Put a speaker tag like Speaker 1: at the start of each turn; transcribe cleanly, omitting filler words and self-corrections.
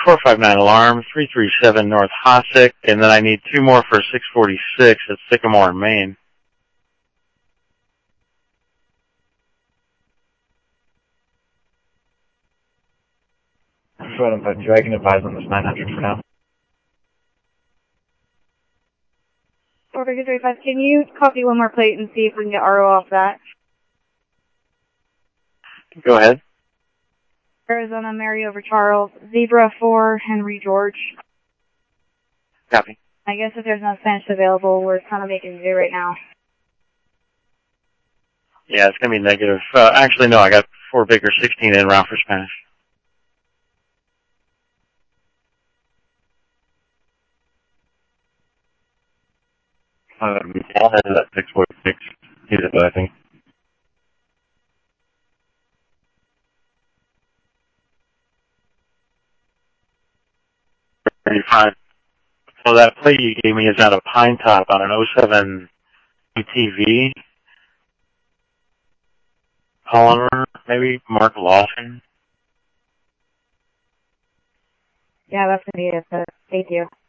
Speaker 1: 459 alarm, 337 North Hossack, and then I need 2 more for 646 at Sycamore in Maine.
Speaker 2: I can advise on this 900 for now.
Speaker 3: 435, can you copy one more plate and see if we can get RO off that?
Speaker 1: Go ahead.
Speaker 3: Arizona, Mary over Charles, Zebra 4, Henry George.
Speaker 1: Copy.
Speaker 3: I guess if there's no Spanish available, we're kind of making do right now.
Speaker 1: Yeah, it's going to be negative. Actually, no, I got 4 Baker 16 in route for Spanish.
Speaker 2: I'll head to that 646. He's it, I think.
Speaker 1: 35. So that plate you gave me is out of Pine Top on an 07 UTV. Polymer, maybe Mark Lawson.
Speaker 3: Yeah, that's going to be it. Thank you.